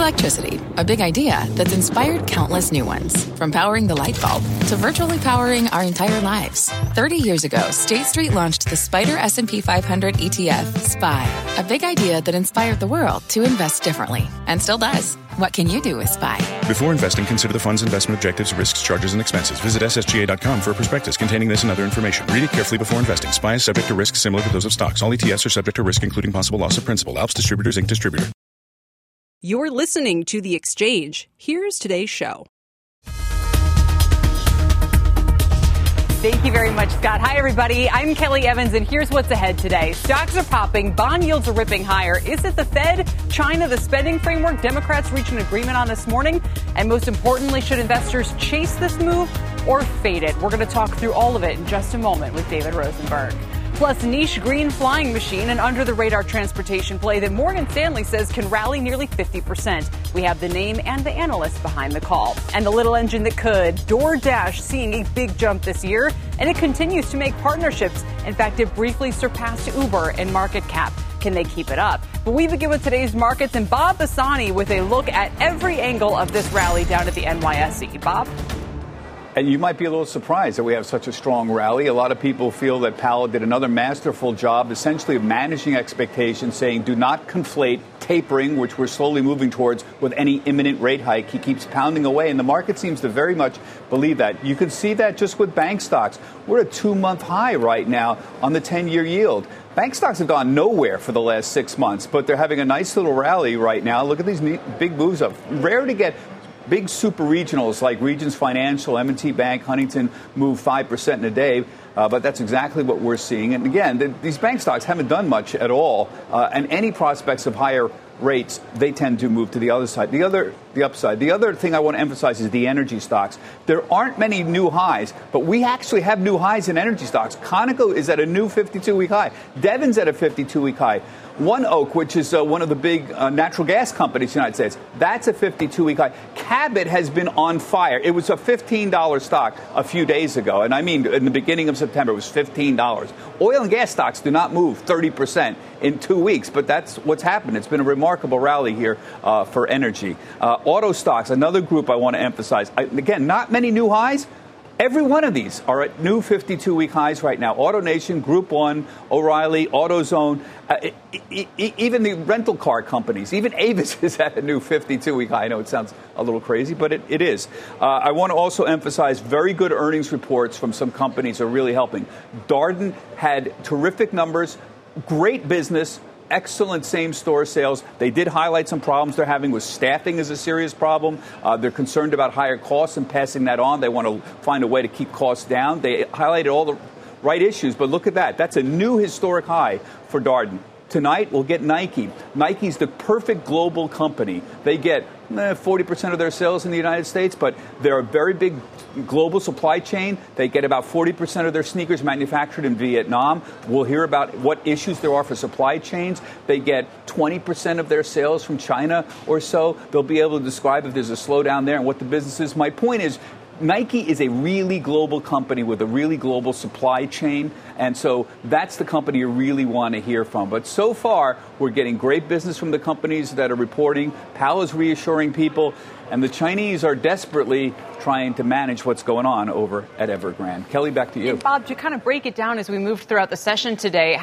Electricity, a big idea that's inspired countless new ones. From powering the light bulb to virtually powering our entire lives. 30 years ago, State Street launched the SPDR S&P 500 ETF, SPY. A big idea that inspired the world to invest differently. And still does. What can you do with SPY? Before investing, consider the fund's investment objectives, risks, charges, and expenses. Visit ssga.com for a prospectus containing this and other information. Read it carefully before investing. SPY is subject to risks similar to those of stocks. All ETFs are subject to risk, including possible loss of principal. Alps Distributors, Inc. Distributor. You're listening to The Exchange. Here's today's show. Thank you very much, Scott. Hi, everybody. I'm Kelly Evans, and here's what's ahead today. Stocks are popping. Bond yields are ripping higher. Is it the Fed, China, the spending framework Democrats reach an agreement on this morning? And most importantly, should investors chase this move or fade it? We're going to talk through all of it in just a moment with David Rosenberg. Plus, niche green flying machine and under-the-radar transportation play that Morgan Stanley says can rally nearly 50%. We have the name and the analyst behind the call. And the little engine that could, DoorDash seeing a big jump this year, and it continues to make partnerships. In fact, it briefly surpassed Uber in market cap. Can they keep it up? But we begin with today's markets and Bob Bassani with a look at every angle of this rally down at the NYSE. Bob? And you might be a little surprised that we have such a strong rally. A lot of people feel that Powell did another masterful job, essentially of managing expectations, saying do not conflate tapering, which we're slowly moving towards, with any imminent rate hike. He keeps pounding away, and the market seems to very much believe that. You can see that just with bank stocks. We're at a 2-month high right now on the 10-year yield. Bank stocks have gone nowhere for the last 6 months, but they're having a nice little rally right now. Look at these big moves up. Rare to get big super regionals like Regions Financial, M&T Bank, Huntington move 5% in a day. But that's exactly what we're seeing. And again, these bank stocks haven't done much at all. And any prospects of higher rates, they tend to move to the other side. The upside. The other thing I want to emphasize is the energy stocks. There aren't many new highs, but we actually have new highs in energy stocks. Conoco is at a new 52-week high. Devon's at a 52-week high. ONEOK, which is one of the big natural gas companies in the United States, that's a 52-week high. Cabot has been on fire. It was a $15 stock a few days ago. And I mean, in the beginning of September, it was $15. Oil and gas stocks do not move 30% in 2 weeks, but that's what's happened. It's been a remarkable rally here for energy. Auto stocks, another group I want to emphasize. Again, not many new highs. Every one of these are at new 52-week highs right now. AutoNation, Group 1, O'Reilly, AutoZone, even the rental car companies, even Avis is at a new 52-week high. I know it sounds a little crazy, but it is. I want to also emphasize very good earnings reports from some companies are really helping. Darden had terrific numbers, great business, excellent same-store sales. They did highlight some problems they're having with staffing is a serious problem. They're concerned about higher costs and passing that on. They want to find a way to keep costs down. They highlighted all the right issues, but look at that. That's a new historic high for Darden. Tonight, we'll get Nike. Nike's the perfect global company. They get 40% of their sales in the United States, but they're a very big global supply chain. They get about 40% of their sneakers manufactured in Vietnam. We'll hear about what issues there are for supply chains. They get 20% of their sales from China or so. They'll be able to describe if there's a slowdown there and what the business is. My point is, Nike is a really global company with a really global supply chain, and so that's the company you really want to hear from. But so far, we're getting great business from the companies that are reporting. Powell is reassuring people, and the Chinese are desperately trying to manage what's going on over at Evergrande. Kelly, back to you. And Bob, to kind of break it down as we moved throughout the session today,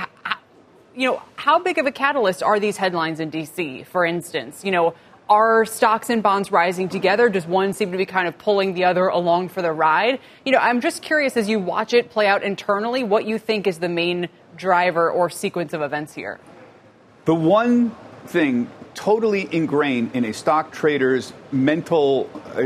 how big of a catalyst are these headlines in D.C., for instance? Are stocks and bonds rising together? Does one seem to be kind of pulling the other along for the ride? I'm just curious, as you watch it play out internally, what you think is the main driver or sequence of events here. The one thing totally ingrained in a stock trader's mental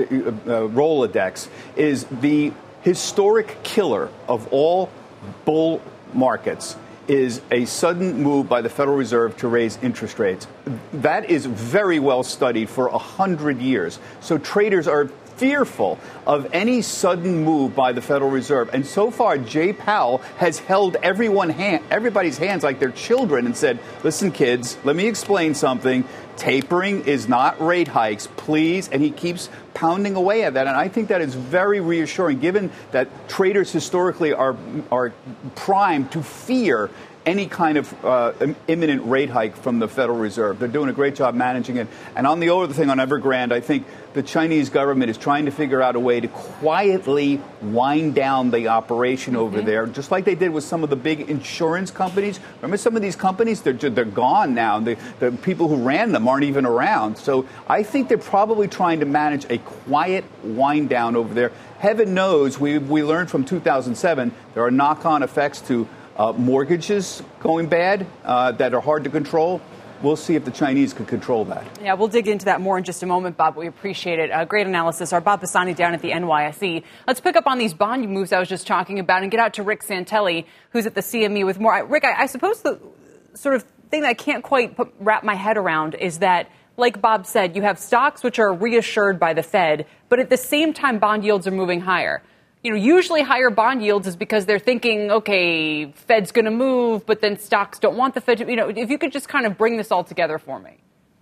Rolodex is the historic killer of all bull markets is a sudden move by the Federal Reserve to raise interest rates. That is very well studied for 100 years. So traders are fearful of any sudden move by the Federal Reserve. And so far, Jay Powell has held everybody's hands like they're children and said, listen, kids, let me explain something. Tapering is not rate hikes, please. And he keeps pounding away at that. And I think that is very reassuring, given that traders historically are primed to fear any kind of imminent rate hike from the Federal Reserve. They're doing a great job managing it. And on the other thing on Evergrande, I think the Chinese government is trying to figure out a way to quietly wind down the operation over there, just like they did with some of the big insurance companies. Remember, some of these companies, they're gone now. The people who ran them aren't even around. So I think they're probably trying to manage a quiet wind down over there. Heaven knows, we learned from 2007, there are knock-on effects to mortgages going bad that are hard to control. We'll see if the Chinese can control that. Yeah, we'll dig into that more in just a moment, Bob. We appreciate it. Great analysis. Our Bob Pisani down at the NYSE. Let's pick up on these bond moves I was just talking about and get out to Rick Santelli, who's at the CME with more. Rick, I suppose the sort of thing that I can't quite wrap my head around is that, like Bob said, you have stocks which are reassured by the Fed, but at the same time, bond yields are moving higher. You know, usually higher bond yields is because they're thinking, okay, Fed's going to move, but then stocks don't want the Fed to, if you could just kind of bring this all together for me.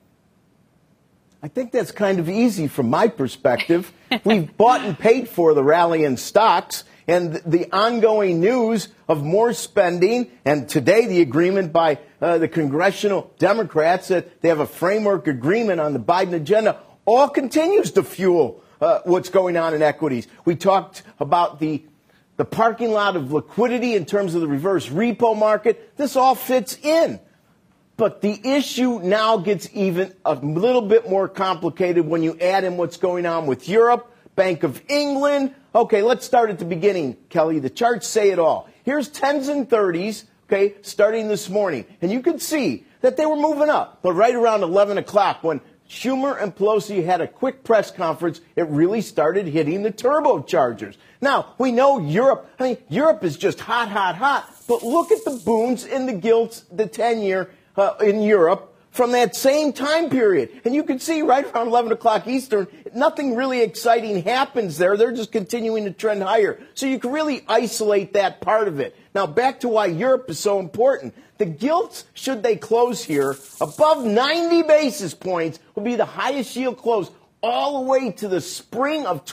I think that's kind of easy from my perspective. We've bought and paid for the rally in stocks and the ongoing news of more spending, and today the agreement by the congressional Democrats that they have a framework agreement on the Biden agenda all continues to fuel what's going on in equities. We talked about the parking lot of liquidity in terms of the reverse repo market. This all fits in. But the issue now gets even a little bit more complicated when you add in what's going on with Europe, Bank of England. Okay, let's start at the beginning, Kelly. The charts say it all. Here's 10s and 30s, okay, starting this morning. And you could see that they were moving up. But right around 11 o'clock, when Schumer and Pelosi had a quick press conference, it really started hitting the turbochargers. Now, we know Europe is just hot, hot, hot. But look at the boons and the gilts, the 10-year in Europe from that same time period. And you can see right around 11 o'clock Eastern, nothing really exciting happens there. They're just continuing to trend higher. So you can really isolate that part of it. Now, back to why Europe is so important. The gilts, should they close here, above 90 basis points, will be the highest yield close all the way to the spring of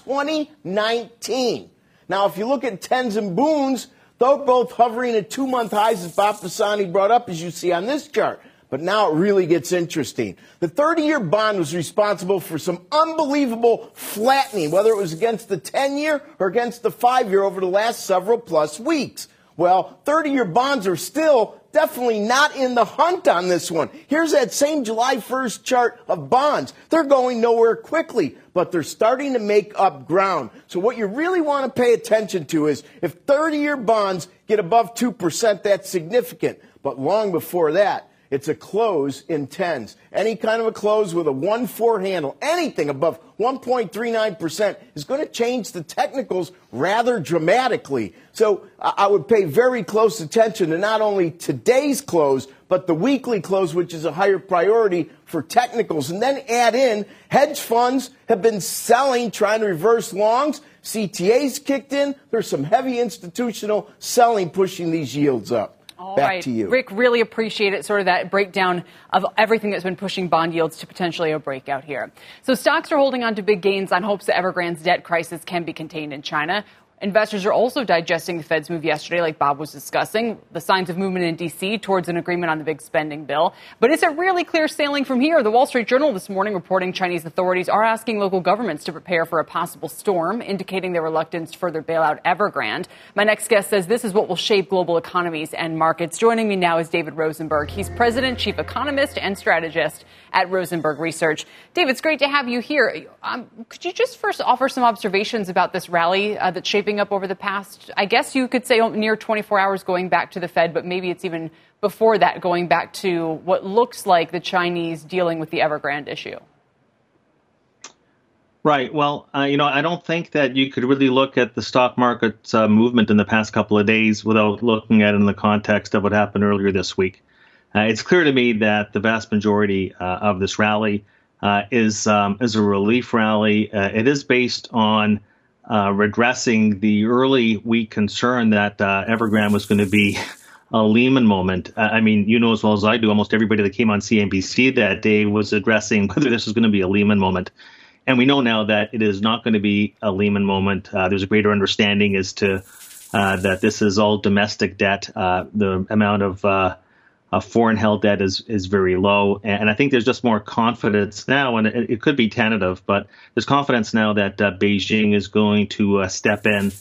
2019. Now, if you look at 10s and boons, they're both hovering at 2-month highs, as Bob Pisani brought up, as you see on this chart. But now it really gets interesting. The 30-year bond was responsible for some unbelievable flattening, whether it was against the 10-year or against the 5-year over the last several plus weeks. Well, 30-year bonds are still definitely not in the hunt on this one. Here's that same July 1st chart of bonds. They're going nowhere quickly, but they're starting to make up ground. So what you really want to pay attention to is if 30-year bonds get above 2%, that's significant. But long before that, it's a close in 10s. Any kind of a close with a 1-4 handle, anything above 1.39% is going to change the technicals rather dramatically. So I would pay very close attention to not only today's close, but the weekly close, which is a higher priority for technicals. And then add in hedge funds have been selling, trying to reverse longs. CTAs kicked in. There's some heavy institutional selling pushing these yields up. All Back right, to you. Rick, really appreciate it, sort of that breakdown of everything that's been pushing bond yields to potentially a breakout here. So stocks are holding on to big gains on hopes that Evergrande's debt crisis can be contained in China. Investors are also digesting the Fed's move yesterday, like Bob was discussing, the signs of movement in D.C. towards an agreement on the big spending bill. But is it really clear sailing from here? The Wall Street Journal this morning reporting Chinese authorities are asking local governments to prepare for a possible storm, indicating their reluctance to further bail out Evergrande. My next guest says this is what will shape global economies and markets. Joining me now is David Rosenberg. He's president, chief economist, and strategist at Rosenberg Research. David, it's great to have you here. Could you just first offer some observations about this rally that's shaping up over the past, I guess you could say, near 24 hours going back to the Fed, but maybe it's even before that going back to what looks like the Chinese dealing with the Evergrande issue? Right. Well, I don't think that you could really look at the stock market's movement in the past couple of days without looking at it in the context of what happened earlier this week. It's clear to me that the vast majority of this rally is a relief rally. It is based on redressing the early week concern that Evergrande was going to be a Lehman moment. I mean, you know as well as I do, almost everybody that came on CNBC that day was addressing whether this was going to be a Lehman moment. And we know now that it is not going to be a Lehman moment. There's a greater understanding as to that this is all domestic debt. The amount of foreign held debt is very low. And I think there's just more confidence now, and it could be tentative, but there's confidence now that Beijing is going to step in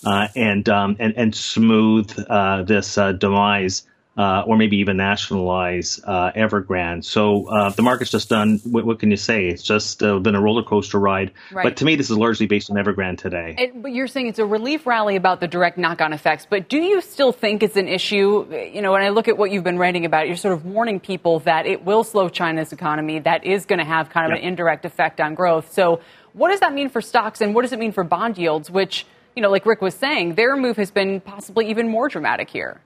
and smooth this demise, or maybe even nationalize Evergrande. So the market's just done, what can you say? It's just been a roller coaster ride. Right. But to me, this is largely based on Evergrande today. But you're saying it's a relief rally about the direct knock-on effects. But do you still think it's an issue? You know, when I look at what you've been writing about, you're sort of warning people that it will slow China's economy. That is going to have kind of an indirect effect on growth. So what does that mean for stocks, and what does it mean for bond yields, which, you know, like Rick was saying, their move has been possibly even more dramatic here?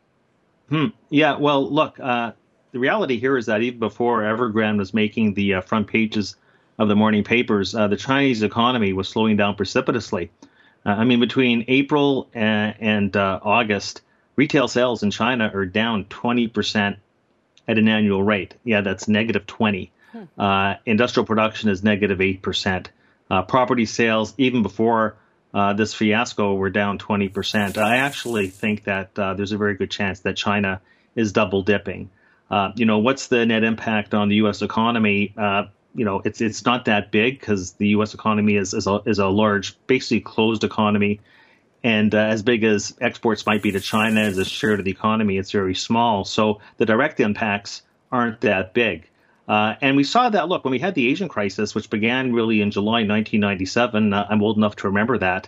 Yeah, well, look, the reality here is that even before Evergrande was making the front pages of the morning papers, the Chinese economy was slowing down precipitously. I mean, between April and August, retail sales in China are down 20% at an annual rate. Yeah, that's negative 20. Industrial production is negative 8%. Property sales, even before this fiasco, were down 20%. I actually think that there's a very good chance that China is double dipping. You know, what's the net impact on the U.S. economy? You know, it's not that big because the U.S. economy is a large, basically closed economy. And as big as exports might be to China as a share of the economy, it's very small. So the direct impacts aren't that big. And we saw that, look, when we had the Asian crisis, which began really in July 1997, I'm old enough to remember that,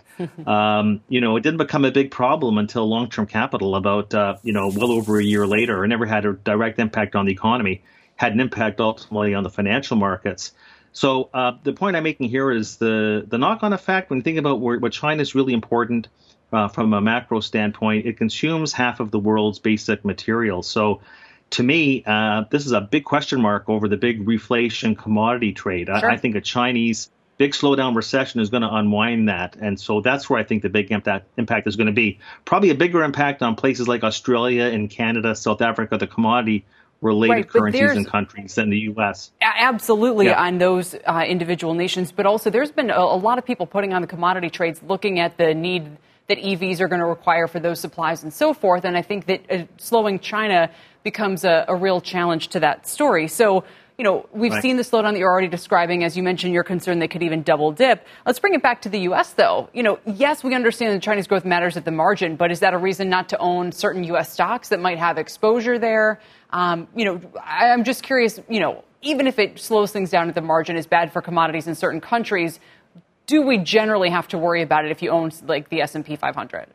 you know, it didn't become a big problem until long-term capital about, well over a year later. It never had a direct impact on the economy, had an impact ultimately on the financial markets. So the point I'm making here is the knock-on effect, when you think about what China is really important from a macro standpoint, it consumes half of the world's basic materials. So to me, this is a big question mark over the big reflation commodity trade. Sure. I think a Chinese big slowdown recession is going to unwind that. And so that's where I think the big impact is going to be. Probably a bigger impact on places like Australia and Canada, South Africa, the commodity-related currencies and countries than the U.S. Absolutely, on those individual nations. But also there's been a lot of people putting on the commodity trades looking at the need that EVs are going to require for those supplies and so forth. And I think that slowing China becomes a real challenge to that story. So, you know, we've seen the slowdown that you're already describing. As you mentioned, you're concerned they could even double dip. Let's bring it back to the U.S., though. You know, yes, we understand that Chinese growth matters at the margin, but is that a reason not to own certain U.S. stocks that might have exposure there? You know, I'm just curious, you know, even if it slows things down at the margin, is bad for commodities in certain countries, do we generally have to worry about it if you own, like, the S&P 500?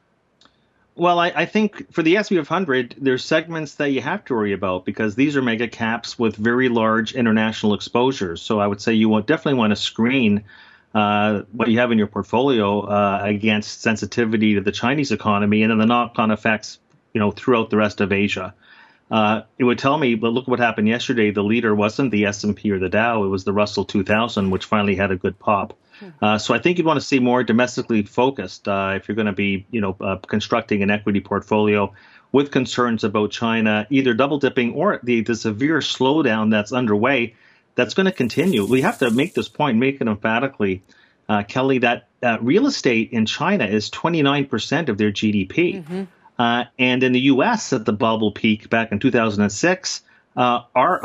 Well, I think for the S&P 500, there's segments that you have to worry about because these are mega caps with very large international exposures. So I would say you definitely want to screen what you have in your portfolio against sensitivity to the Chinese economy and then the knock-on effects, you know, throughout the rest of Asia. It would tell me, but look what happened yesterday. The leader wasn't the S&P or the Dow. It was the Russell 2000, which finally had a good pop. So I think you'd want to see more domestically focused if you're going to be, constructing an equity portfolio with concerns about China, either double dipping or the severe slowdown that's underway that's going to continue. We have to make this point, make it emphatically, Kelly, that real estate in China is 29% of their GDP. Mm-hmm. And in the U.S. at the bubble peak back in 2006, our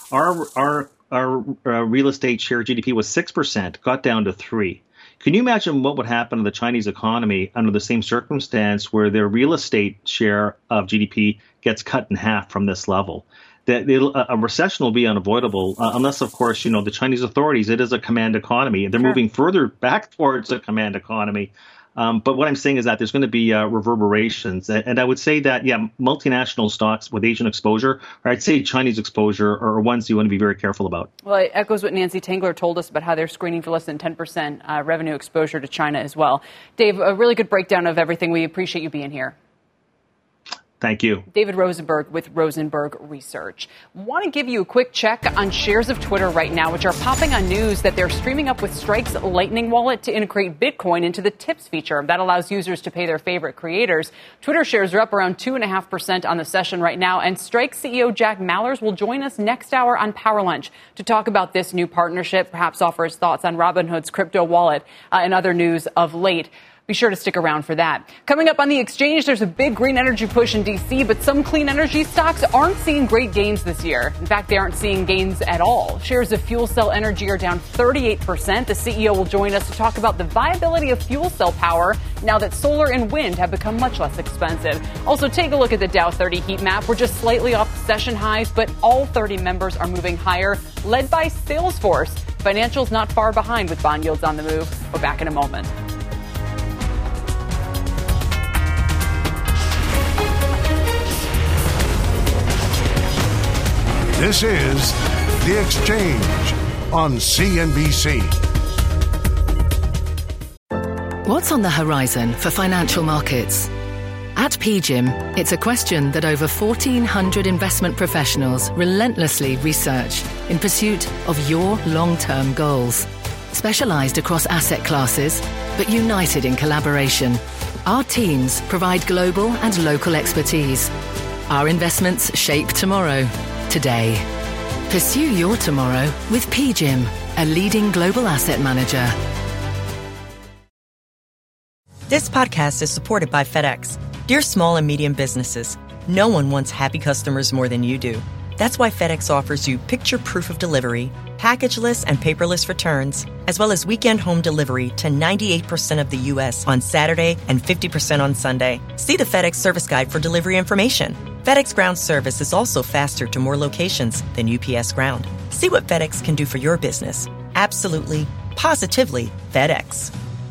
real estate share of GDP was 6%, got down to 3%. Can you imagine what would happen to the Chinese economy under the same circumstance where their real estate share of GDP gets cut in half from this level? A recession will be unavoidable unless, of course, the Chinese authorities, it is a command economy. They're moving further back towards a command economy. But what I'm saying is that there's going to be reverberations. And I would say that, multinational stocks with Asian exposure, or I'd say Chinese exposure, are ones you want to be very careful about. Well, it echoes what Nancy Tengler told us about how they're screening for less than 10% revenue exposure to China as well. Dave, a really good breakdown of everything. We appreciate you being here. Thank you. David Rosenberg with Rosenberg Research. Want to give you a quick check on shares of Twitter right now, which are popping on news that they're streaming up with Stripe's Lightning Wallet to integrate Bitcoin into the tips feature. That allows users to pay their favorite creators. Twitter shares are up around 2.5% on the session right now. And Strike CEO Jack Mallers will join us next hour on Power Lunch to talk about this new partnership, perhaps offer his thoughts on Robinhood's crypto wallet and other news of late. Be sure to stick around for that. Coming up on the exchange, there's a big green energy push in D.C., but some clean energy stocks aren't seeing great gains this year. In fact, they aren't seeing gains at all. Shares of fuel cell energy are down 38%. The CEO will join us to talk about the viability of fuel cell power now that solar and wind have become much less expensive. Also, take a look at the Dow 30 heat map. We're just slightly off session highs, but all 30 members are moving higher, led by Salesforce. Financials not far behind with bond yields on the move. We're back in a moment. This is The Exchange on CNBC. What's on the horizon for financial markets? At PGIM, it's a question that over 1,400 investment professionals relentlessly research in pursuit of your long-term goals. Specialized across asset classes, but united in collaboration, our teams provide global and local expertise. Our investments shape tomorrow, today. Pursue your tomorrow with PGIM, a leading global asset manager. This podcast is supported by FedEx. Dear small and medium businesses, no one wants happy customers more than you do. That's why FedEx offers you picture proof of delivery, packageless and paperless returns, as well as weekend home delivery to 98% of the U.S. on Saturday and 50% on Sunday. See the FedEx service guide for delivery information. FedEx Ground service is also faster to more locations than UPS Ground. See what FedEx can do for your business. Absolutely, positively FedEx.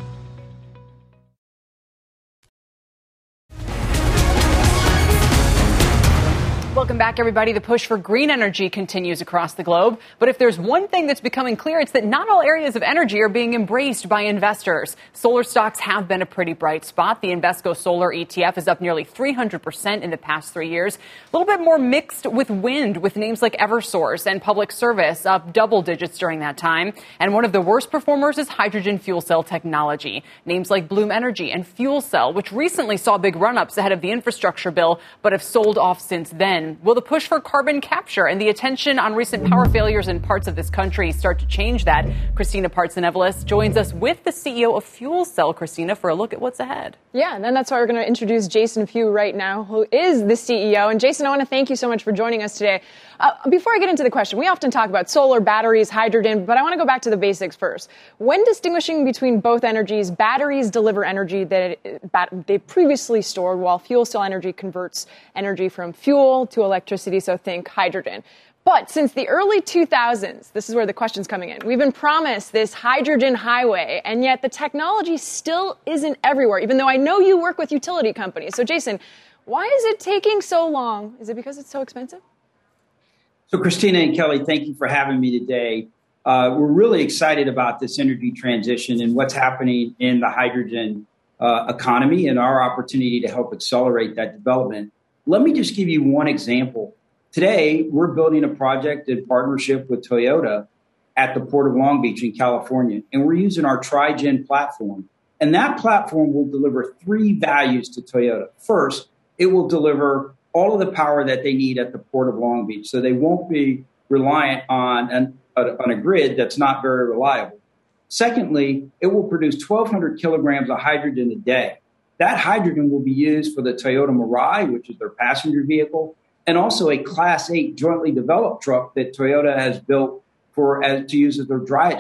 Welcome back, everybody. The push for green energy continues across the globe. But if there's one thing that's becoming clear, it's that not all areas of energy are being embraced by investors. Solar stocks have been a pretty bright spot. The Invesco Solar ETF is up nearly 300% in the past 3 years. A little bit more mixed with wind, with names like Eversource and Public Service up double digits during that time. And one of the worst performers is hydrogen fuel cell technology. Names like Bloom Energy and Fuel Cell, which recently saw big run-ups ahead of the infrastructure bill, but have sold off since then. Will the push for carbon capture and the attention on recent power failures in parts of this country start to change that? Christina Partsenevelis joins us with the CEO of Fuel Cell, Christina, for a look at what's ahead. Yeah, and then that's why we're going to introduce Jason Few right now, who is the CEO. And Jason, I want to thank you so much for joining us today. Before I get into the question, we often talk about solar, batteries, hydrogen, but I want to go back to the basics first. When distinguishing between both energies, batteries deliver energy that they previously stored, while fuel cell energy converts energy from fuel to electricity, so think hydrogen. But since the early 2000s, this is where the question's coming in, we've been promised this hydrogen highway, and yet the technology still isn't everywhere, even though I know you work with utility companies. So, Jason, why is it taking so long? Is it because it's so expensive? So, Christina and Kelly, thank you for having me today. We're really excited about this energy transition and what's happening in the hydrogen economy and our opportunity to help accelerate that development. Let me just give you one example. Today, we're building a project in partnership with Toyota at the Port of Long Beach in California, and we're using our Tri-gen platform. And that platform will deliver three values to Toyota. First, it will deliver all of the power that they need at the Port of Long Beach, so they won't be reliant on a grid that's not very reliable. Secondly, it will produce 1,200 kilograms of hydrogen a day. That hydrogen will be used for the Toyota Mirai, which is their passenger vehicle, and also a Class 8 jointly developed truck that Toyota has built to use as their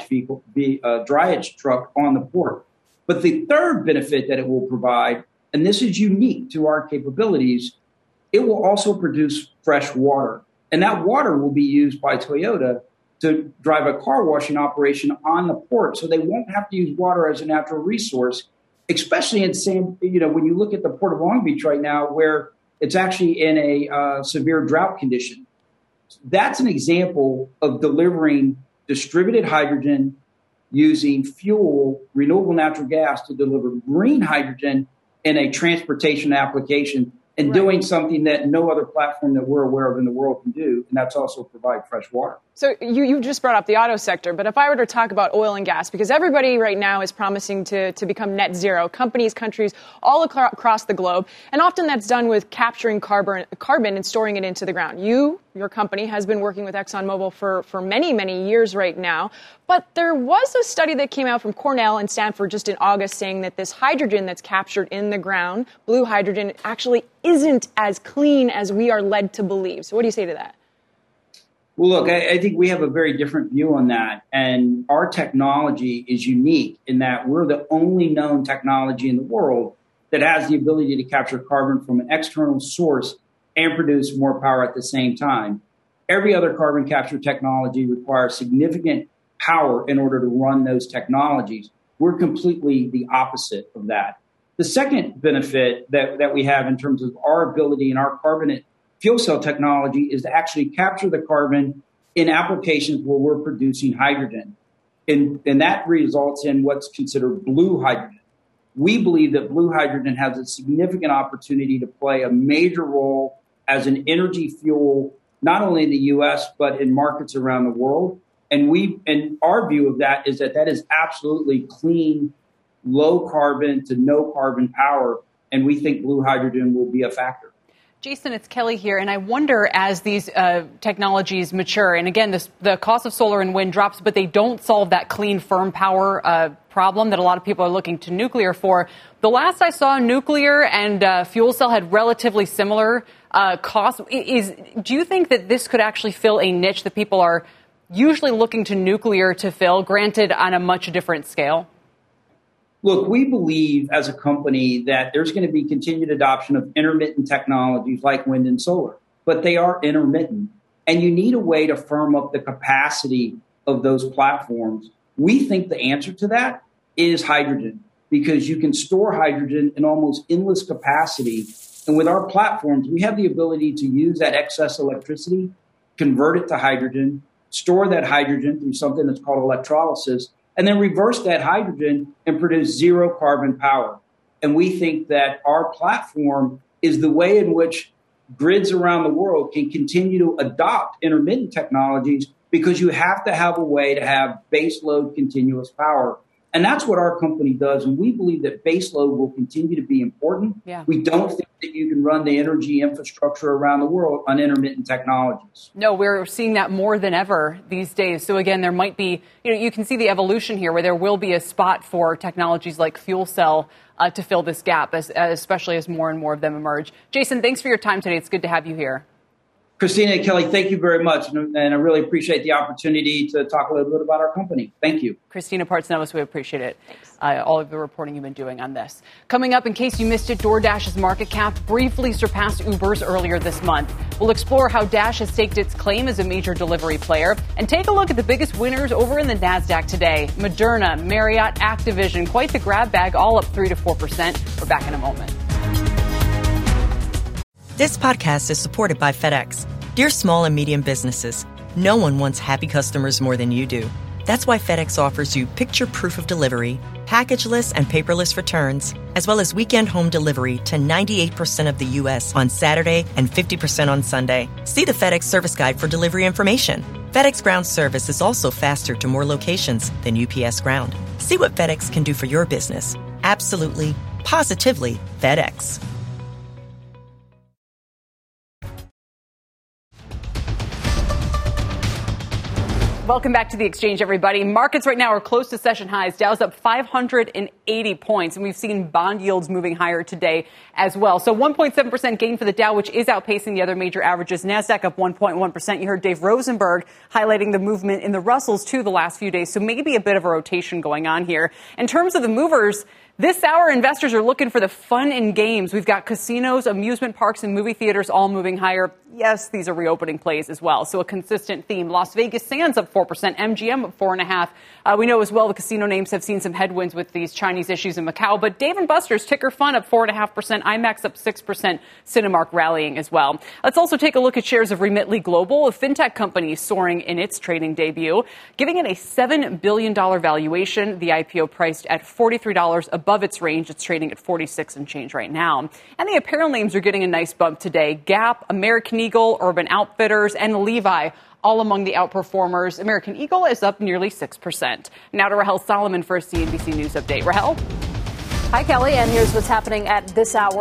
dryage truck on the port. But the third benefit that it will provide, and this is unique to our capabilities, it will also produce fresh water. And that water will be used by Toyota to drive a car washing operation on the port. So they won't have to use water as a natural resource, especially when you look at the Port of Long Beach right now, where it's actually in a severe drought condition. That's an example of delivering distributed hydrogen using fuel, renewable natural gas, to deliver green hydrogen in a transportation application, and doing something that no other platform that we're aware of in the world can do, and that's also provide fresh water. So you just brought up the auto sector, but if I were to talk about oil and gas, because everybody right now is promising to become net zero, companies, countries all across the globe, and often that's done with capturing carbon and storing it into the ground. You your company, has been working with ExxonMobil for many, many years right now. But there was a study that came out from Cornell and Stanford just in August saying that this hydrogen that's captured in the ground, blue hydrogen, actually isn't as clean as we are led to believe. So what do you say to that? Well, look, I think we have a very different view on that. And our technology is unique in that we're the only known technology in the world that has the ability to capture carbon from an external source and produce more power at the same time. Every other carbon capture technology requires significant power in order to run those technologies. We're completely the opposite of that. The second benefit that we have in terms of our ability and our carbonate fuel cell technology is to actually capture the carbon in applications where we're producing hydrogen. And that results in what's considered blue hydrogen. We believe that blue hydrogen has a significant opportunity to play a major role as an energy fuel, not only in the U.S., but in markets around the world. And our view of that is that is absolutely clean, low carbon to no carbon power. And we think blue hydrogen will be a factor. Jason, it's Kelly here, and I wonder as these technologies mature, and again, the cost of solar and wind drops, but they don't solve that clean, firm power problem that a lot of people are looking to nuclear for. The last I saw, nuclear and fuel cell had relatively similar costs. Do you think that this could actually fill a niche that people are usually looking to nuclear to fill, granted on a much different scale? Look, we believe as a company that there's going to be continued adoption of intermittent technologies like wind and solar, but they are intermittent. And you need a way to firm up the capacity of those platforms. We think the answer to that is hydrogen, because you can store hydrogen in almost endless capacity. And with our platforms, we have the ability to use that excess electricity, convert it to hydrogen, store that hydrogen through something that's called electrolysis, and then reverse that hydrogen and produce zero carbon power. And we think that our platform is the way in which grids around the world can continue to adopt intermittent technologies, because you have to have a way to have baseload continuous power. And that's what our company does. And we believe that baseload will continue to be important. Yeah. We don't think that you can run the energy infrastructure around the world on intermittent technologies. No, we're seeing that more than ever these days. So again, there might be, you can see the evolution here where there will be a spot for technologies like fuel cell to fill this gap, especially as more and more of them emerge. Jason, thanks for your time today. It's good to have you here. Christina and Kelly, thank you very much. And I really appreciate the opportunity to talk a little bit about our company. Thank you. Christina Partsinevelos, we appreciate it. All of the reporting you've been doing on this. Coming up, in case you missed it, DoorDash's market cap briefly surpassed Uber's earlier this month. We'll explore how Dash has staked its claim as a major delivery player and take a look at the biggest winners over in the NASDAQ today. Moderna, Marriott, Activision, quite the grab bag, all up 3 to 4%. We're back in a moment. This podcast is supported by FedEx. Dear small and medium businesses, no one wants happy customers more than you do. That's why FedEx offers you picture proof of delivery, packageless and paperless returns, as well as weekend home delivery to 98% of the U.S. on Saturday and 50% on Sunday. See the FedEx service guide for delivery information. FedEx Ground service is also faster to more locations than UPS Ground. See what FedEx can do for your business. Absolutely, positively FedEx. Welcome back to The Exchange, everybody. Markets right now are close to session highs. Dow's up 580 points, and we've seen bond yields moving higher today as well. So 1.7% gain for the Dow, which is outpacing the other major averages. NASDAQ up 1.1%. You heard Dave Rosenberg highlighting the movement in the Russells, too, the last few days. So maybe a bit of a rotation going on here. In terms of the movers, this hour, investors are looking for the fun and games. We've got casinos, amusement parks, and movie theaters all moving higher. Yes, these are reopening plays as well. So a consistent theme. Las Vegas Sands up 4%, MGM up 4.5%. We know as well the casino names have seen some headwinds with these Chinese issues in Macau. But Dave & Buster's ticker fun up 4.5%, IMAX up 6%, Cinemark rallying as well. Let's also take a look at shares of Remitly Global, a fintech company soaring in its trading debut, giving it a $7 billion valuation. The IPO priced at $43 above its range. It's trading at 46 and change right now. And the apparel names are getting a nice bump today. Gap, American Eagle, Urban Outfitters, and Levi, all among the outperformers. American Eagle is up nearly 6%. Now to Rahel Solomon for a CNBC News update. Rahel? Hi, Kelly, and here's what's happening at this hour.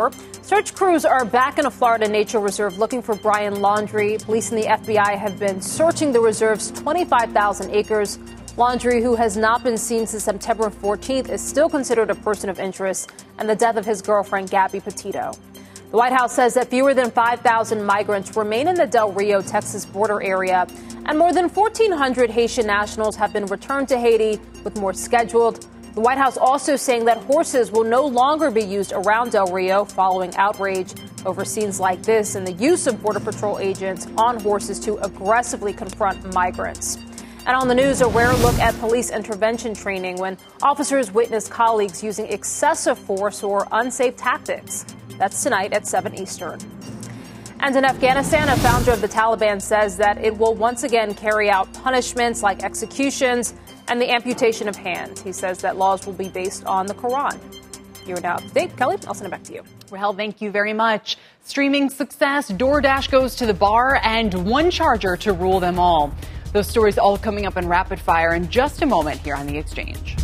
Search crews are back in a Florida nature reserve looking for Brian Laundrie. Police and the FBI have been searching the reserve's 25,000 acres. Laundrie, who has not been seen since September 14th, is still considered a person of interest in the death of his girlfriend, Gabby Petito. The White House says that fewer than 5,000 migrants remain in the Del Rio, Texas border area, and more than 1,400 Haitian nationals have been returned to Haiti, with more scheduled. The White House also saying that horses will no longer be used around Del Rio following outrage over scenes like this and the use of Border Patrol agents on horses to aggressively confront migrants. And on the news, a rare look at police intervention training when officers witness colleagues using excessive force or unsafe tactics. That's tonight at 7 Eastern. And in Afghanistan, a founder of the Taliban says that it will once again carry out punishments like executions and the amputation of hands. He says that laws will be based on the Quran. You're now up to date. Kelly, I'll send it back to you. Well, thank you very much. Streaming success, DoorDash goes to the bar, and one charger to rule them all. Those stories all coming up in rapid fire in just a moment here on The Exchange.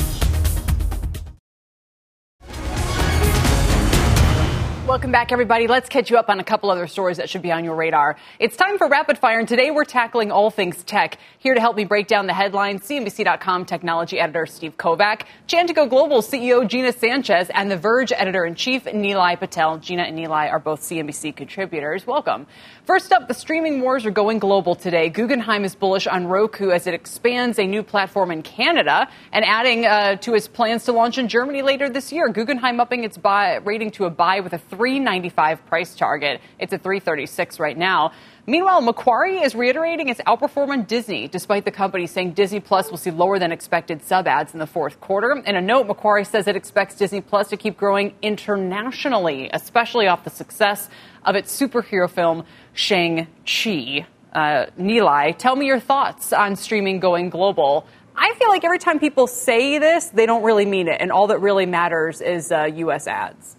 Welcome back, everybody. Let's catch you up on a couple other stories that should be on your radar. It's time for Rapid Fire, and today we're tackling all things tech. Here to help me break down the headlines, CNBC.com technology editor Steve Kovac, Chantico Global CEO Gina Sanchez, and The Verge editor-in-chief Nilay Patel. Gina and Nilay are both CNBC contributors. Welcome. First up, the streaming wars are going global today. Guggenheim is bullish on Roku as it expands a new platform in Canada and adding to its plans to launch in Germany later this year. Guggenheim upping its buy rating to a buy with a $3.95 price target. It's at $3.36 right now. Meanwhile, Macquarie is reiterating its outperformance on Disney, despite the company saying Disney Plus will see lower than expected sub ads in the fourth quarter. In a note, Macquarie says it expects Disney Plus to keep growing internationally, especially off the success of its superhero film, Shang-Chi. Nilay, tell me your thoughts on streaming going global. I feel like every time people say this, they don't really mean it, and all that really matters is U.S. ads.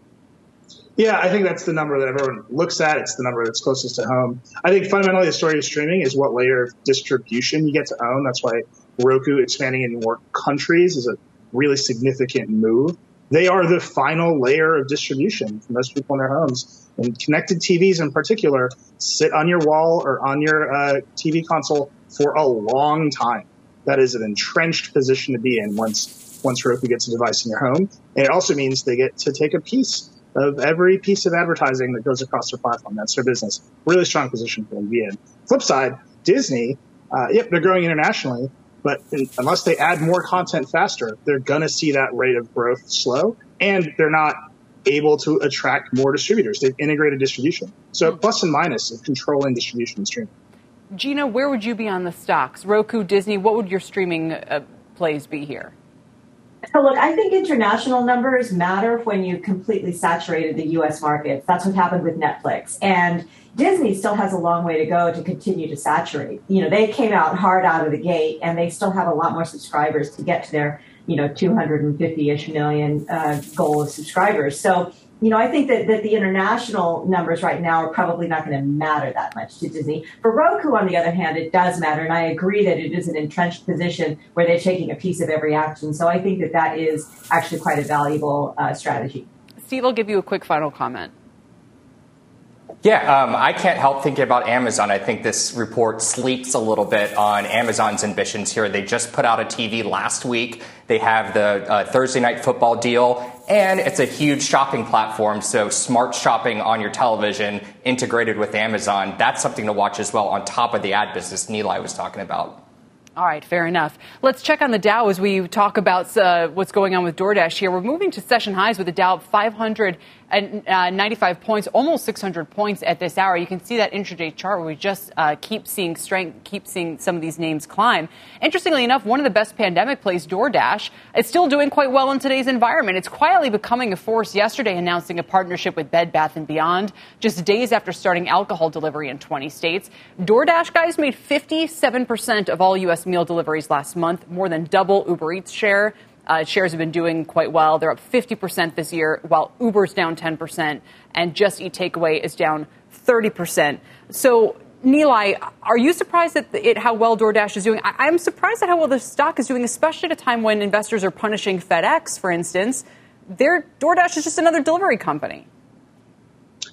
Yeah, I think that's the number that everyone looks at. It's the number that's closest to home. I think fundamentally the story of streaming is what layer of distribution you get to own. That's why Roku expanding in more countries is a really significant move. They are the final layer of distribution for most people in their homes. And connected TVs in particular sit on your wall or on your TV console for a long time. That is an entrenched position to be in once Roku gets a device in your home. And it also means they get to take a piece of every piece of advertising that goes across their platform. That's their business. Really strong position for them to be in. Flip side, Disney, they're growing internationally, but unless they add more content faster, they're going to see that rate of growth slow, and they're not able to attract more distributors. They've integrated distribution. So plus and minus of controlling distribution and streaming. Gina, where would you be on the stocks? Roku, Disney, what would your streaming plays be here? So look, I think international numbers matter when you completely saturated the U.S. markets. That's what happened with Netflix. And Disney still has a long way to go to continue to saturate. You know, they came out hard out of the gate, and they still have a lot more subscribers to get to their, 250-ish million goal of subscribers. So, I think that the international numbers right now are probably not going to matter that much to Disney. For Roku, on the other hand, it does matter. And I agree that it is an entrenched position where they're taking a piece of every action. So I think that is actually quite a valuable strategy. Steve, I'll give you a quick final comment. Yeah, I can't help thinking about Amazon. I think this report sleeps a little bit on Amazon's ambitions here. They just put out a TV last week. They have the Thursday Night Football deal, and it's a huge shopping platform. So smart shopping on your television integrated with Amazon, that's something to watch as well on top of the ad business Nilay was talking about. All right, fair enough. Let's check on the Dow as we talk about what's going on with DoorDash here. We're moving to session highs with the Dow up 595 points, almost 600 points at this hour. You can see that intraday chart where we just keep seeing strength, keep seeing some of these names climb. Interestingly enough, one of the best pandemic plays, DoorDash, is still doing quite well in today's environment. It's quietly becoming a force, yesterday announcing a partnership with Bed Bath & Beyond, just days after starting alcohol delivery in 20 states. DoorDash, guys, made 57% of all U.S. meal deliveries last month, more than double Uber Eats share. Shares have been doing quite well. They're up 50% this year, while Uber's down 10% and Just Eat Takeaway is down 30%. So, Nilay, are you surprised at how well DoorDash is doing? I'm surprised at how well the stock is doing, especially at a time when investors are punishing FedEx, for instance. DoorDash is just another delivery company.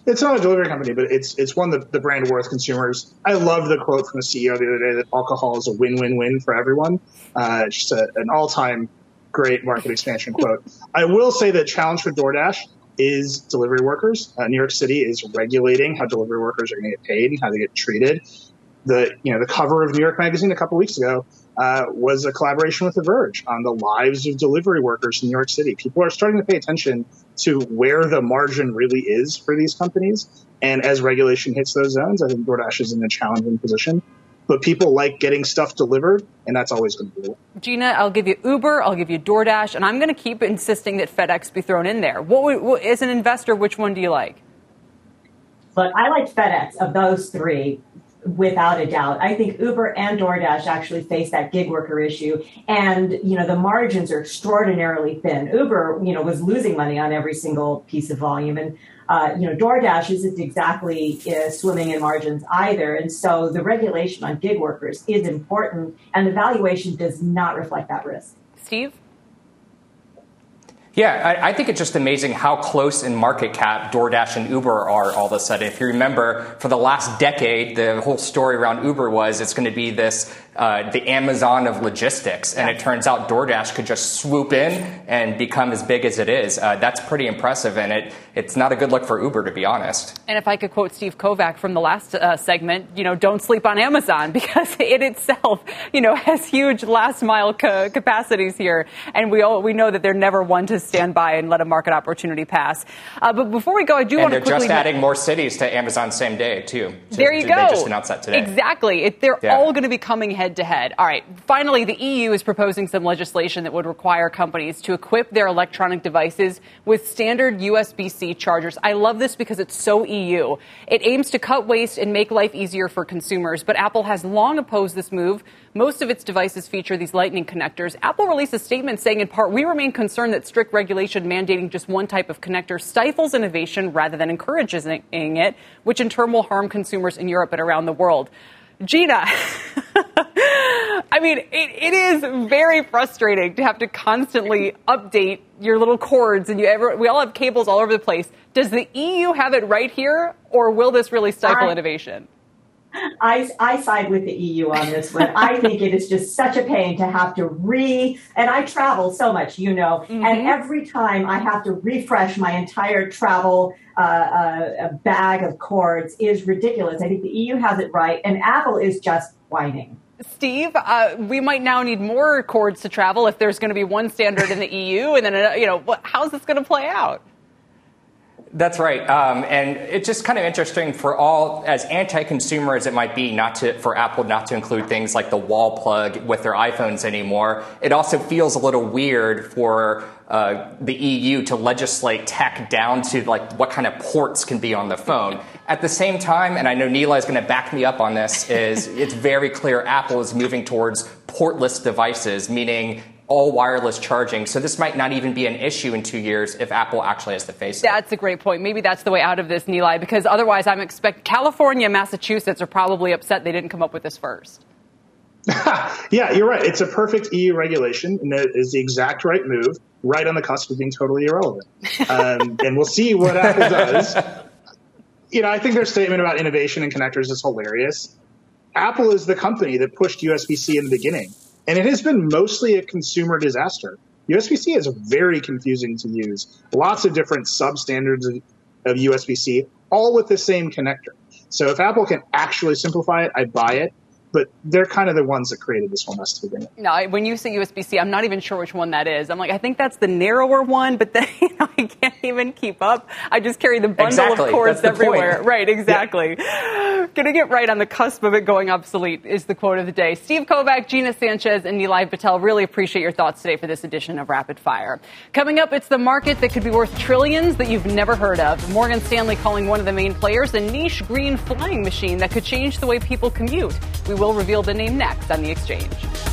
It's not a delivery company, but it's one that the brand worth consumers. I loved the quote from the CEO the other day that alcohol is a win-win-win for everyone. It's just an all-time great market expansion quote. I will say that challenge for DoorDash is delivery workers. New York City is regulating how delivery workers are going to get paid and how they get treated. The cover of New York Magazine a couple weeks ago was a collaboration with The Verge on the lives of delivery workers in New York City. People are starting to pay attention to where the margin really is for these companies. And as regulation hits those zones, I think DoorDash is in a challenging position. But people like getting stuff delivered, and that's always going to be. Gina, I'll give you Uber, I'll give you DoorDash, and I'm going to keep insisting that FedEx be thrown in there. What, as an investor, which one do you like? Look, I like FedEx of those three, without a doubt. I think Uber and DoorDash actually face that gig worker issue. And, the margins are extraordinarily thin. Uber, was losing money on every single piece of volume. And, DoorDash isn't exactly swimming in margins either. And so the regulation on gig workers is important, and the valuation does not reflect that risk. Steve? Yeah, I think it's just amazing how close in market cap DoorDash and Uber are all of a sudden. If you remember, for the last decade, the whole story around Uber was it's going to be this the Amazon of logistics. And it turns out DoorDash could just swoop in and become as big as it is. That's pretty impressive. And it's not a good look for Uber, to be honest. And if I could quote Steve Kovac from the last segment, don't sleep on Amazon, because it itself, has huge last mile capacities here. And we know that they're never one to stand by and let a market opportunity pass. But before we go, I do want to quickly... And they're just adding more cities to Amazon same day, too. There you go. They just announced that today. Exactly. They're all going to be coming head to head. All right. Finally, the EU is proposing some legislation that would require companies to equip their electronic devices with standard USB-C chargers. I love this because it's so EU. It aims to cut waste and make life easier for consumers, but Apple has long opposed this move. Most of its devices feature these Lightning connectors. Apple released a statement saying, in part, we remain concerned that strict regulation mandating just one type of connector stifles innovation rather than encouraging it, which in turn will harm consumers in Europe and around the world. Gina, I mean, it is very frustrating to have to constantly update your little cords, and we all have cables all over the place. Does the EU have it right here, or will this really stifle innovation? I side with the EU on this one. I think it is just such a pain to have to and I travel so much, and every time I have to refresh my entire travel bag of cords is ridiculous. I think the EU has it right, and Apple is just whining. Steve, we might now need more cords to travel if there's going to be one standard in the EU, and then, how's this going to play out? That's right. And it's just kind of interesting for all, as anti-consumer as it might be, for Apple not to include things like the wall plug with their iPhones anymore. It also feels a little weird for the EU to legislate tech down to what kind of ports can be on the phone. At the same time, and I know Nilay is going to back me up on this, it's very clear Apple is moving towards portless devices, meaning all wireless charging. So this might not even be an issue in 2 years if Apple actually has to face it. That's a great point. Maybe that's the way out of this, Nilay, because otherwise I'm expecting California and Massachusetts are probably upset they didn't come up with this first. Yeah, you're right. It's a perfect EU regulation, and it is the exact right move, right on the cusp of being totally irrelevant. And we'll see what Apple does. I think their statement about innovation and connectors is hilarious. Apple is the company that pushed USB-C in the beginning. And it has been mostly a consumer disaster. USB-C is very confusing to use. Lots of different substandards of USB-C, all with the same connector. So if Apple can actually simplify it, I buy it. But they're kind of the ones that created this whole mess to begin with. No, when you say USB-C, I'm not even sure which one that is. I'm like, I think that's the narrower one, but then I can't even keep up. I just carry the bundle of cords everywhere. Point. Right, exactly. Yeah. Getting it right on the cusp of it going obsolete is the quote of the day. Steve Kovac, Gina Sanchez, and Nilay Patel, really appreciate your thoughts today for this edition of Rapid Fire. Coming up, it's the market that could be worth trillions that you've never heard of. Morgan Stanley calling one of the main players a niche green flying machine that could change the way people commute. We will reveal the name next on The Exchange.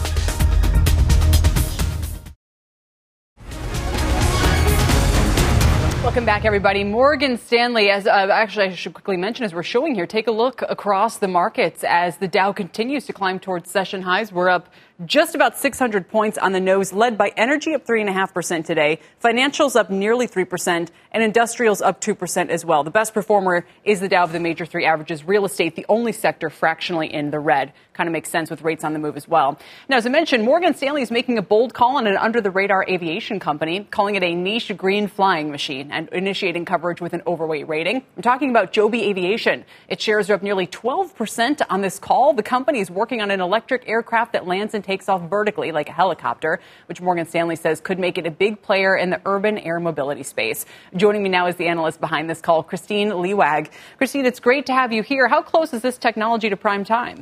Welcome back, everybody. Morgan Stanley, as actually I should quickly mention, as we're showing here, take a look across the markets as the Dow continues to climb towards session highs. We're up just about 600 points on the nose, led by energy up 3.5% today, financials up nearly 3%, and industrials up 2% as well. The best performer is the Dow of the major three averages. Real estate, the only sector fractionally in the red. Kind of makes sense with rates on the move as well. Now, as I mentioned, Morgan Stanley is making a bold call on an under-the-radar aviation company, calling it a niche green flying machine and initiating coverage with an overweight rating. I'm talking about Joby Aviation. Its shares are up nearly 12% on this call. The company is working on an electric aircraft that lands and takes off vertically like a helicopter, which Morgan Stanley says could make it a big player in the urban air mobility space. Joining me now is the analyst behind this call, Kristine Liwag. Kristine, it's great to have you here. How close is this technology to prime time?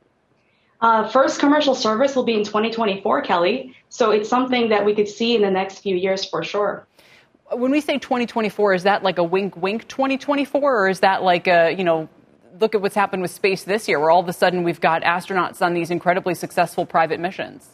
First commercial service will be in 2024, Kelly. So it's something that we could see in the next few years for sure. When we say 2024, is that like a wink 2024, or is that like a, look at what's happened with space this year, where all of a sudden we've got astronauts on these incredibly successful private missions?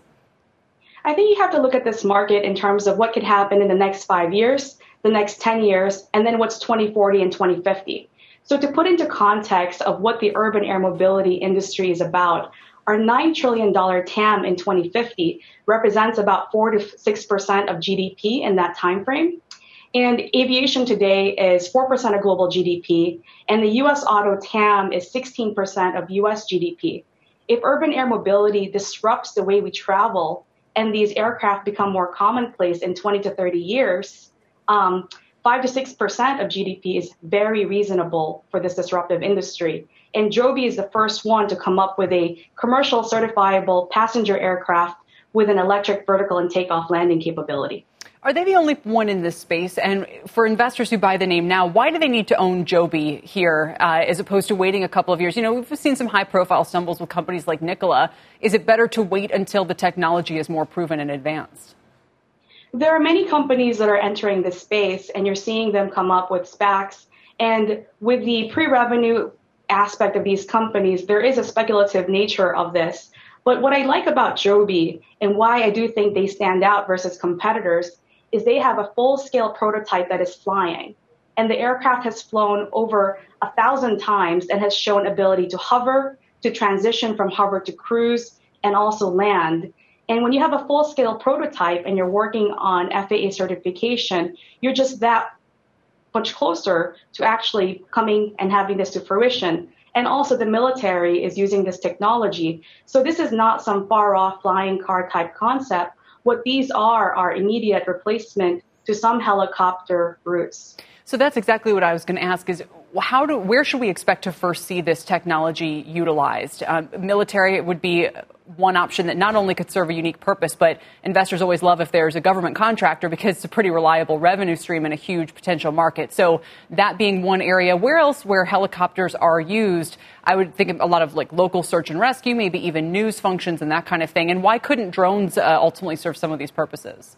I think you have to look at this market in terms of what could happen in the next 5 years, the next 10 years, and then what's 2040 and 2050. So to put into context of what the urban air mobility industry is about, our $9 trillion TAM in 2050 represents about 4 to 6% of GDP in that time frame. And aviation today is 4% of global GDP, and the U.S. auto TAM is 16% of U.S. GDP. If urban air mobility disrupts the way we travel and these aircraft become more commonplace in 20 to 30 years, 5 to 6% of GDP is very reasonable for this disruptive industry. And Joby is the first one to come up with a commercial certifiable passenger aircraft with an electric vertical and takeoff landing capability. Are they the only one in this space? And for investors who buy the name now, why do they need to own Joby here as opposed to waiting a couple of years? We've seen some high-profile stumbles with companies like Nikola. Is it better to wait until the technology is more proven and advanced? There are many companies that are entering this space, and you're seeing them come up with SPACs. And with the pre-revenue aspect of these companies, there is a speculative nature of this. But what I like about Joby and why I do think they stand out versus competitors is they have a full-scale prototype that is flying. And the aircraft has flown over 1,000 times and has shown ability to hover, to transition from hover to cruise, and also land. And when you have a full-scale prototype and you're working on FAA certification, you're just that much closer to actually coming and having this to fruition. And also the military is using this technology. So this is not some far-off flying car type concept. What these are immediate replacement to some helicopter routes. So that's exactly what I was going to ask is where should we expect to first see this technology utilized? Military would be one option that not only could serve a unique purpose, but investors always love if there's a government contractor because it's a pretty reliable revenue stream and a huge potential market. So that being one area. Where else where helicopters are used? I would think of a lot of like local search and rescue, maybe even news functions and that kind of thing. And why couldn't drones ultimately serve some of these purposes?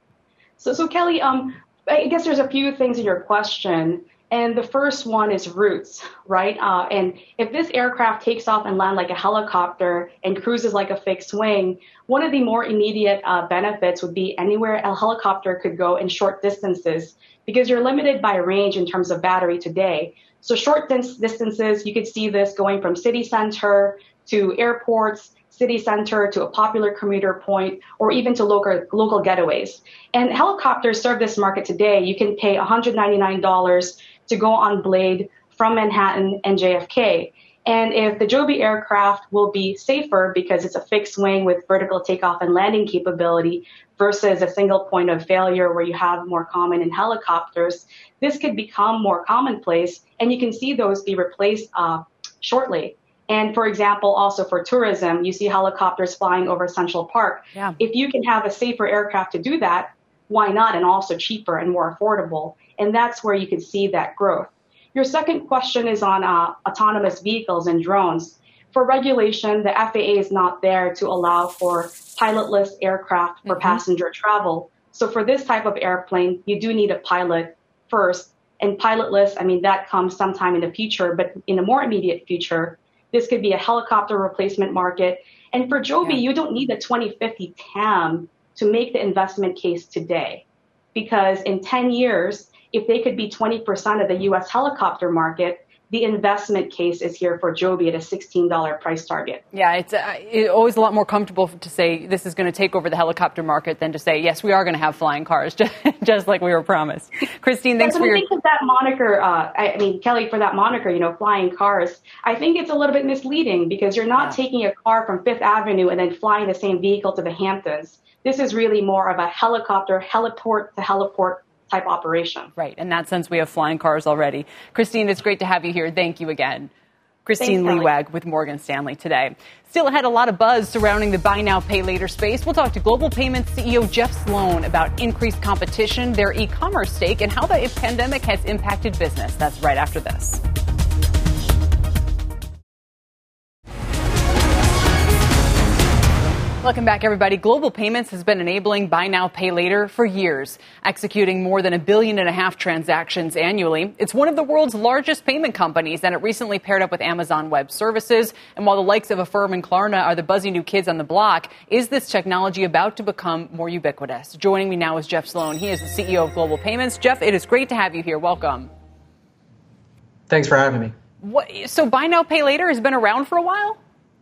So Kelly, I guess there's a few things in your question. And the first one is routes, right? And if this aircraft takes off and lands like a helicopter and cruises like a fixed wing, one of the more immediate benefits would be anywhere a helicopter could go in short distances because you're limited by range in terms of battery today. So short distances, you could see this going from city center to airports, city center to a popular commuter point, or even to local getaways. And helicopters serve this market today. You can pay $199 to go on Blade from Manhattan and JFK. And if the Joby aircraft will be safer because it's a fixed wing with vertical takeoff and landing capability versus a single point of failure where you have more common in helicopters, this could become more commonplace, and you can see those be replaced shortly. And for example, also for tourism, you see helicopters flying over Central Park. Yeah. If you can have a safer aircraft to do that, why not? And also cheaper and more affordable. And that's where you can see that growth. Your second question is on autonomous vehicles and drones. For regulation, the FAA is not there to allow for pilotless aircraft for passenger travel. So for this type of airplane, you do need a pilot first. And pilotless, that comes sometime in the future, but in the more immediate future, this could be a helicopter replacement market. And for Joby, you don't need the 2050 TAM to make the investment case today. Because in 10 years, if they could be 20% of the U.S. helicopter market, the investment case is here for Joby at a $16 price target. Yeah, it's always a lot more comfortable to say this is going to take over the helicopter market than to say, yes, we are going to have flying cars, just like we were promised. Christine, thanks for your... I think that moniker, Kelly, for that moniker, flying cars, I think it's a little bit misleading because you're not taking a car from Fifth Avenue and then flying the same vehicle to the Hamptons. This is really more of a helicopter, heliport to heliport type operation. Right. In that sense, we have flying cars already. Christine, it's great to have you here. Thank you again. Christine Liwag with Morgan Stanley today. Still ahead, a lot of buzz surrounding the buy now, pay later space. We'll talk to Global Payments CEO Jeff Sloan about increased competition, their e-commerce stake, and how the pandemic has impacted business. That's right after this. Welcome back, everybody. Global Payments has been enabling buy now, pay later for years, executing more than 1.5 billion transactions annually. It's one of the world's largest payment companies, and it recently paired up with Amazon Web Services. And while the likes of Affirm and Klarna are the buzzy new kids on the block, is this technology about to become more ubiquitous? Joining me now is Jeff Sloan. He is the CEO of Global Payments. Jeff, it is great to have you here. Welcome. Thanks for having me. So buy now, pay later has been around for a while?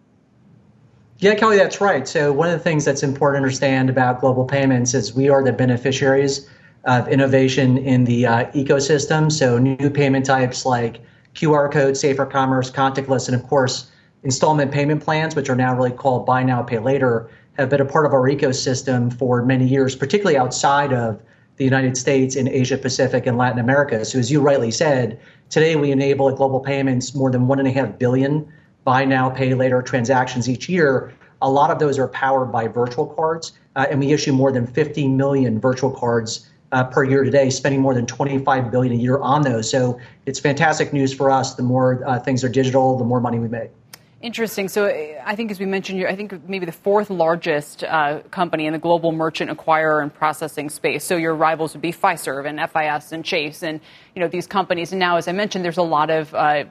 Yeah, Kelly, that's right. So one of the things that's important to understand about Global Payments is we are the beneficiaries of innovation in the ecosystem. So new payment types like QR code, safer commerce, contactless, and of course, installment payment plans, which are now really called buy now, pay later, have been a part of our ecosystem for many years, particularly outside of the United States, in Asia Pacific and Latin America. So as you rightly said, today we enable at Global Payments more than 1.5 billion buy now, pay later transactions each year. A lot of those are powered by virtual cards, and we issue more than 50 million virtual cards per year today, spending more than $25 billion a year on those. So it's fantastic news for us. The more things are digital, the more money we make. Interesting. So I think, as we mentioned, I think maybe the fourth largest company in the global merchant acquirer and processing space. So your rivals would be Fiserv and FIS and Chase and these companies. And now, as I mentioned, there's a lot of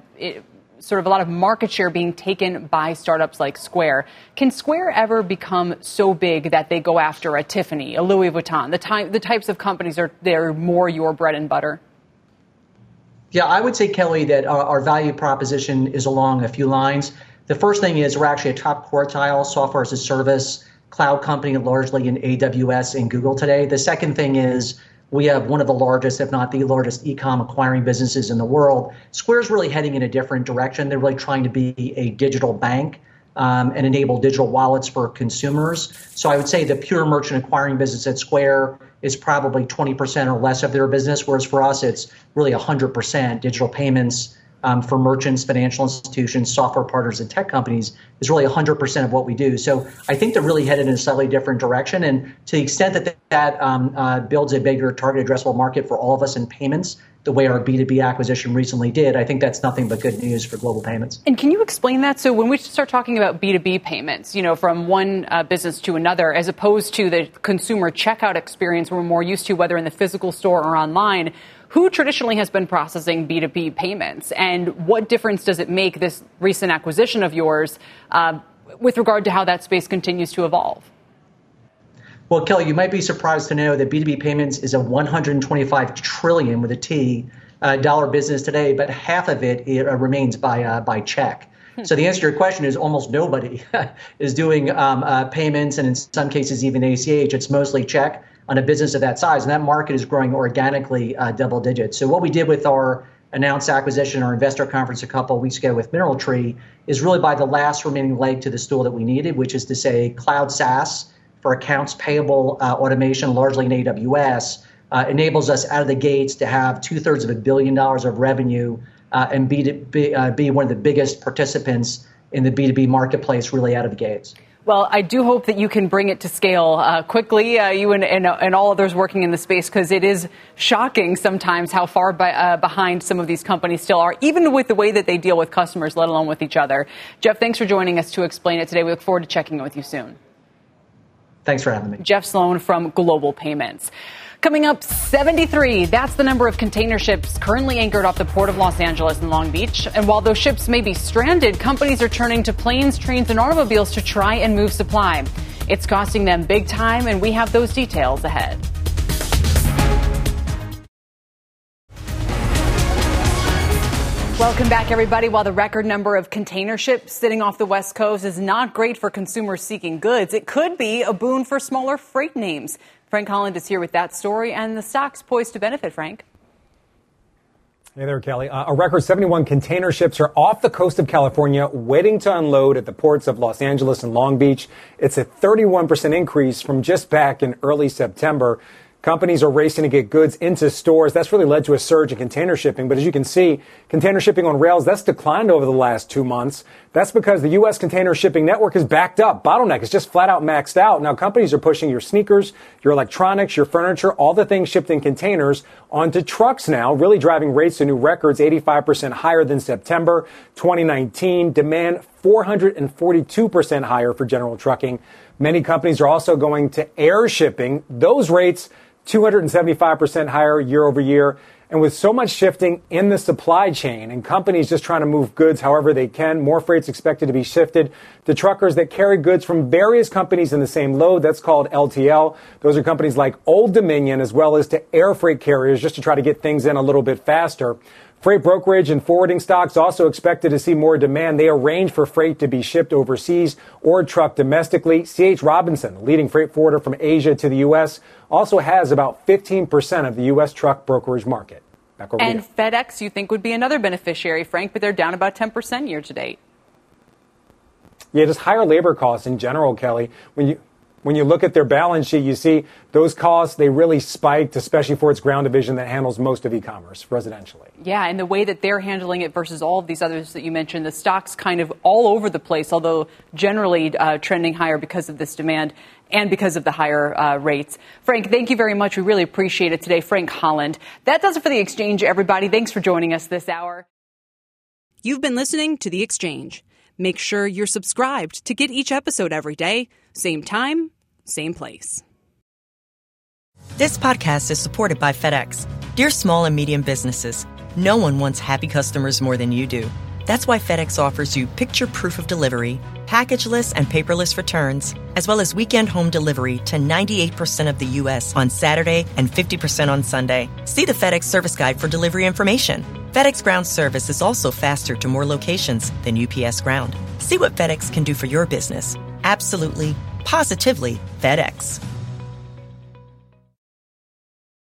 market share being taken by startups like Square. Can Square ever become so big that they go after a Tiffany, a Louis Vuitton, the types of companies they're more your bread and butter? Yeah, I would say, Kelly, that our value proposition is along a few lines. The first thing is we're actually a top quartile software as a service cloud company, largely in AWS and Google today. The second thing is we have one of the largest, if not the largest, e-com acquiring businesses in the world. Square's really heading in a different direction. They're really trying to be a digital bank and enable digital wallets for consumers. So I would say the pure merchant acquiring business at Square is probably 20% or less of their business, whereas for us, it's really 100%. Digital payments for merchants, financial institutions, software partners, and tech companies is really 100% of what we do. So I think they're really headed in a slightly different direction. And to the extent that builds a bigger target addressable market for all of us in payments, the way our B2B acquisition recently did, I think that's nothing but good news for Global Payments. And can you explain that? So when we start talking about B2B payments, from one business to another, as opposed to the consumer checkout experience we're more used to, whether in the physical store or online, who traditionally has been processing B2B payments? And what difference does it make, this recent acquisition of yours, with regard to how that space continues to evolve? Well, Kelly, you might be surprised to know that B2B payments is a $125 trillion with a T dollar business today, but half of it remains by check. So the answer to your question is almost nobody is doing payments, and in some cases even ACH. It's mostly check on a business of that size, and that market is growing organically double digits. So what we did with our announced acquisition, our investor conference a couple of weeks ago with MineralTree, is really by the last remaining leg to the stool that we needed, which is to say cloud SaaS for accounts payable automation, largely in AWS, enables us out of the gates to have 2/3 of $1 billion of revenue and be one of the biggest participants in the B2B marketplace really out of the gates. Well, I do hope that you can bring it to scale quickly, you and all others working in the space, because it is shocking sometimes how far behind some of these companies still are, even with the way that they deal with customers, let alone with each other. Jeff, thanks for joining us to explain it today. We look forward to checking in with you soon. Thanks for having me. Jeff Sloan from Global Payments. Coming up, 73. That's the number of container ships currently anchored off the port of Los Angeles and Long Beach. And while those ships may be stranded, companies are turning to planes, trains, and automobiles to try and move supply. It's costing them big time, and we have those details ahead. Welcome back, everybody. While the record number of container ships sitting off the West Coast is not great for consumers seeking goods, it could be a boon for smaller freight names. Frank Holland is here with that story and the stocks poised to benefit. Frank. Hey there, Kelly. A record 71 container ships are off the coast of California waiting to unload at the ports of Los Angeles and Long Beach. It's a 31% increase from just back in early September. Companies are racing to get goods into stores. That's really led to a surge in container shipping. But as you can see, container shipping on rails, that's declined over the last 2 months. That's because the U.S. container shipping network is backed up. Bottleneck is just flat out maxed out. Now, companies are pushing your sneakers, your electronics, your furniture, all the things shipped in containers onto trucks now, really driving rates to new records, 85% higher than September 2019. Demand 442% higher for general trucking. Many companies are also going to air shipping. Those rates 275% higher year over year. And with so much shifting in the supply chain and companies just trying to move goods however they can, more freight's expected to be shifted to truckers that carry goods from various companies in the same load. That's called LTL. Those are companies like Old Dominion, as well as to air freight carriers, just to try to get things in a little bit faster. Freight brokerage and forwarding stocks also expected to see more demand. They arrange for freight to be shipped overseas or trucked domestically. C.H. Robinson, the leading freight forwarder from Asia to the U.S., also has about 15% of the U.S. truck brokerage market. Back over and to you. FedEx, you think, would be another beneficiary, Frank, but they're down about 10% year to date. Yeah, just higher labor costs in general, Kelly. When you look at their balance sheet, you see those costs, they really spiked, especially for its ground division that handles most of e-commerce residentially. Yeah, and the way that they're handling it versus all of these others that you mentioned, the stock's kind of all over the place, although generally trending higher because of this demand and because of the higher rates. Frank, thank you very much. We really appreciate it today. Frank Holland. That does it for The Exchange, everybody. Thanks for joining us this hour. You've been listening to The Exchange. Make sure you're subscribed to get each episode every day. Same time, same place. This podcast is supported by FedEx. Dear small and medium businesses, no one wants happy customers more than you do. That's why FedEx offers you picture proof of delivery, packageless and paperless returns, as well as weekend home delivery to 98% of the U.S. on Saturday and 50% on Sunday. See the FedEx service guide for delivery information. FedEx Ground service is also faster to more locations than UPS Ground. See what FedEx can do for your business. Absolutely, positively FedEx.